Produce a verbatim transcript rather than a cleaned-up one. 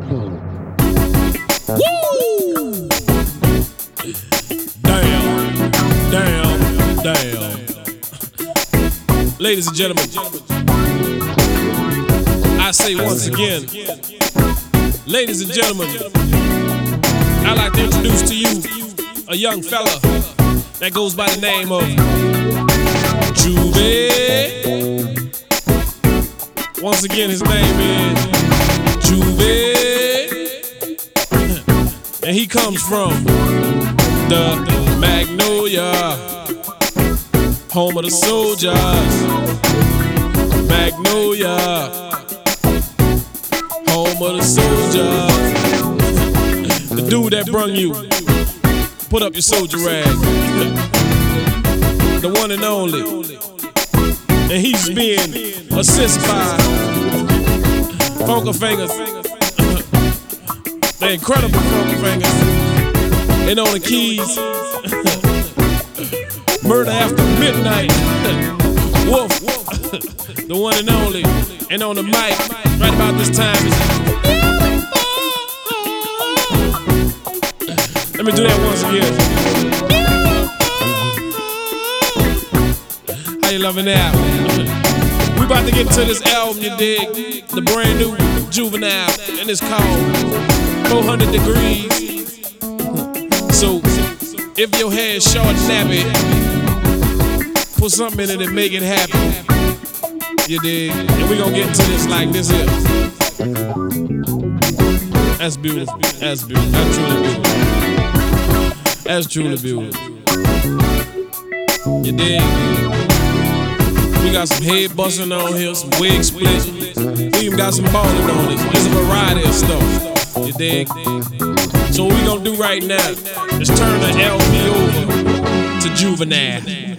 Woo! Damn, damn, damn. Ladies and gentlemen, I say once again, ladies and gentlemen, I'd like to introduce to you a young fella that goes by the name of Juve. Once again, his name is Juve, and he comes from the Magnolia, home of the soldiers. Magnolia, home of the soldiers. The dude that brung you, put up your soldier rag. The one and only. And he's being assisted by Funky Fingers. The incredible Funky Fingers. And on the keys, Murder After Midnight. Wolf, the one and only. And on the mic, right about this time, let me do that once again. How you loving that? We about to get into this album, you dig? The brand new Juvenile, and it's called four hundred degrees. So, if your hair is short and nappy, put something in it and make it happen. You dig? And we gonna get into this like this here. That's beautiful. That's beautiful. That's truly beautiful. That's truly beautiful. You dig? We got some head busting on here, some wig splitting. We even got some balling on this. There's a variety of stuff. You dig? So what we gonna do right now is turn the L P over to Juvenile.